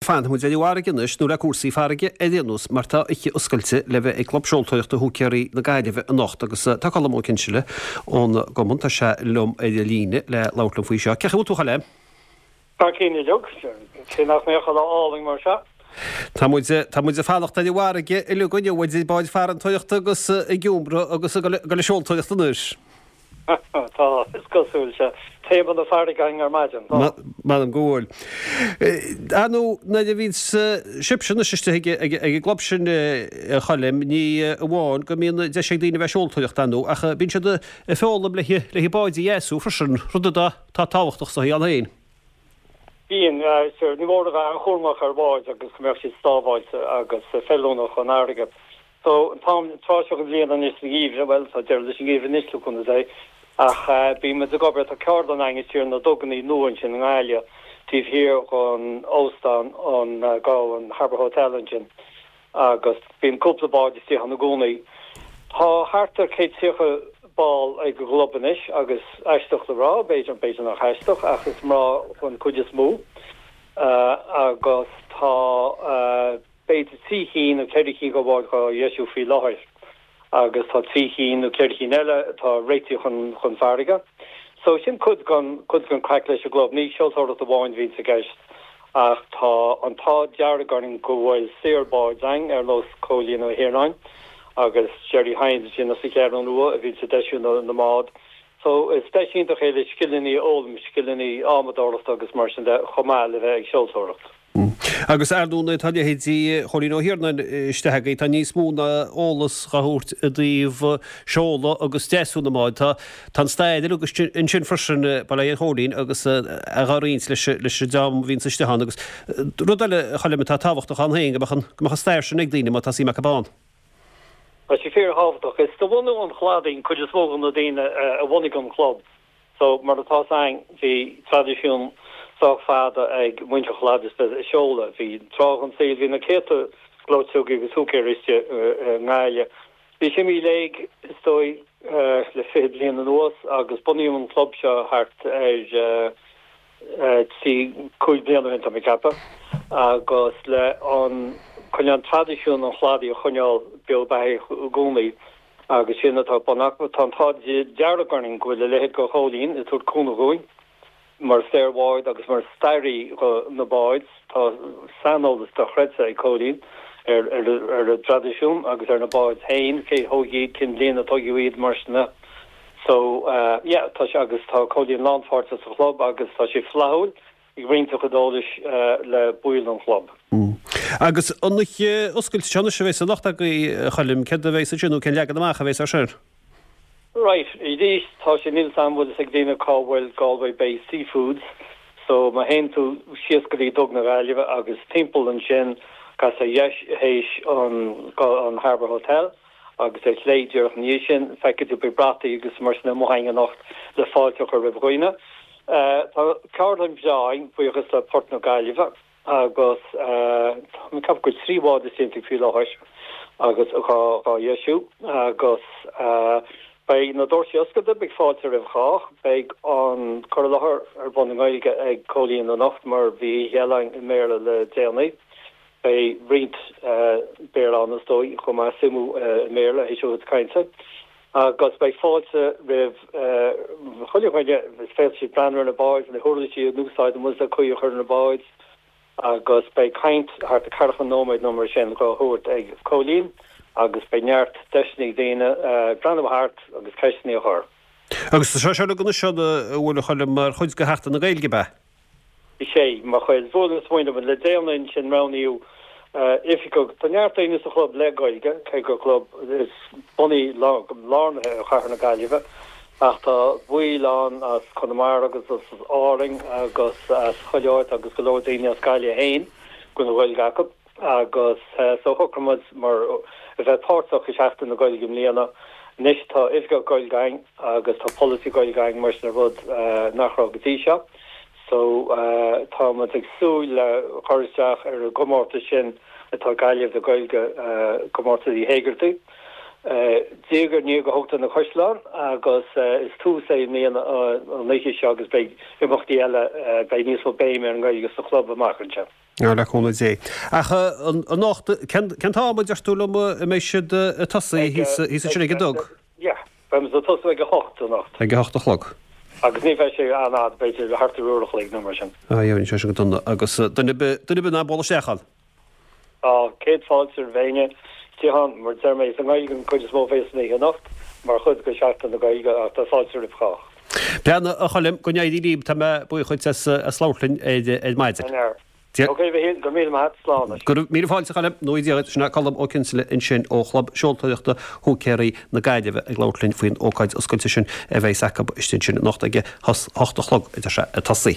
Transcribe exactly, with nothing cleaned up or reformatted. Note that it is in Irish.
fan mu war ginnis nú a cuasí farige éús martá iche oscailte le bheith ag clubseoltoicht a húceirí na gaiileh a nacht agus takeámó cinsile ón gomunta se lom éidir líne le lálam faoi seo. Cecha tú chaile? Tá cíine jog sin nach mécha áling mar se. Tá Tá muid a fálacht a bhharige i le goine bhid báid fear an toicht agus i gúmbra agus go le seoltoicht anúis. Tá is goúil se téban a fargaing ar maidin. Madam ggóil. Anú na de vín sipsin siiste ag globsin chalim ní bháin go míon de sé dtíine bheith seoltoicht anú ach bín se a fálam le le báidí Iesú frisin rudda tá táhachtach sa an hain. Bíon sur ní mór a an chómach ar báid agus mer si stábáilte agus fellúnach an airige. So tá tá go blian an is gíre well tá de sin gíh nisú chun é ach bí me a gobre a cardan eingetíir na doganní nuan sin an eile tíh hir an Óstan an gá an Harbour Hotel engine agus bín cúplabáid tí an na gúnaí. Tá hartar cé tícha ball ag go globanis agus eisteach le rá beidir an beidir nach heisteach agus mrá chun chuidir mú agus tá beidir tíhíín a ceirí go bháid go Iesú fi láthir agus tá tíhíín ó ceirí eile tá réiti chun chun farige. So sin chud gan chud gan crack leis a glob ní seoltóir a bháin vín a gist ach tá an tá deara ganin go bhfuil séirbáid ang ar los cólín ó Hiarnáin agus Jerry Hines sin a si cear an lua a bhí sa deisiú na mád. So is deisiúnta chéile skilliní ólm skilliní ámadóracht agus mar sin de chomáil a bheith ag seoltóireacht. Agus ardúna tá hétí choín ó hirna istethe tá níos múna ólas chaút a dríomh seola agus deúna máid tá tá staidir agus in sin frisin bail ar chólín agus a gáíns leis dám vín sasteán agus rudaile chaile tá táhacht an héin go stair sin ag daine má tá sí me cabán. As je fear halfdag is de wonne on glading could just volgen de deen a wonnigan club. So maar dat zijn die tradition zag vader ag winter glad is de shoulder die tragen se in een kete glootzoek zoeker is je ngaile. Die chemie leeg stoi le fe blien de noos agus bonium club hart is si koe blien in me kappa agus le on chun an tradiisiún an chládaí a chuneáil beag bei gúnaí agus sin atá banach tátá dearganing go le lehéad go cholín i túr cúna goin mar stairháid agus mar stairí na báid tá sanoltas tá chreidsa i cholín ar ar a tradiisiún agus ar na báid hain cé hógéad cin blian a tugiúiad marsna. So yeah tá se agus tá cholín landfarta sa club agus tá sé flaúil i rinte godóis le buil an club. Agus annach oscailt sena se bhééis nach chalim ce a bhééis sinú cin leagad amach a bhééis ar sin. Right, i dís tá sé níl samhfuil ag déine cáhfuil Galway Bay Seafoods, so má hen tú siascaí dog na bheilimh agus timppel an sin gas a dhéis hééis an an Harbour Hotel agus é léidir an níos sin feiceú be brataí agus mar na mhaing an nacht le fáilteach ar bhghine. Tá Carolyn Bjáin buochas le Port na Gaiileh agus mi cap go tríhád is sin fi láis agus gá Iesú agus bei na dorsiosca de big fáte rih chách beag an choláthir ar bon gáige ag cholíon an nacht mar bhí healain i méle le déanaí bei rint béir an stoi chum má simú méle é seo kainte agus bei fáte rih choáide fé si planir na báid na thuirlaí núsáid mu a chuo chur na báid agus bei kaint hart a carchan nóid no sin go hút ag cholín agus bei neart deisnig déine brandhart agus ceisní a chur. Agus se se gona se bhfuil choile mar chuid go heachta na gailge be? I sé mar chuil bhna smoine le déanain sin raníú if go tannearttaine a club le gailge ce go club is buí lá lánathe char na gaiileh ach tá bhuián as chunamar agus as áring agus as choileáit agus go leir daine as gaiile hain gona bhfuil gacha agus so thucramid mar a bheith pártach is eachtain na gailge mlíana níos tá ifga gailgaing agus tá policy gailgaing mar na rud nachrá gotí seo so tá mat agsú le choristeach ar a gomórta sin atá gaiileh de gailge gomórta í héigertí. Dégur ní go hota na choisláán agus is tú sé níon an leiche se agus bei imachtaí eile bei níos béime an gaiige sa club amachchanse. le chuna dé. Acha Ken tá dearstúla mé si tasaí hí sin go dog? Ja, be to go hocht nacht. Ag hocht achlog. agus ní bheith sé anad beidir hartúach le nummer sin. Aon se go donna agus duna be ná bolla séchail. Á céad fáiltir bhéine tíhan mar derméid an gaigen chuid smó fééis ní nacht mar chud go seachtain na gaige a tá fáiltir ibá. Peanna a chalim go neadí líb tá bu chuid a sláirlinn é maidide. Oké, we heen go mé hat slaan. Go mí fáil chalim nóí sinna callam ó cinsile in sin ó chlub seoltaíochta thu céirí na gaiideh ag láirlinn faoin óáid oscailta sin a bheith saca istin sin nach aige hocht a chlog idir se a tasaí.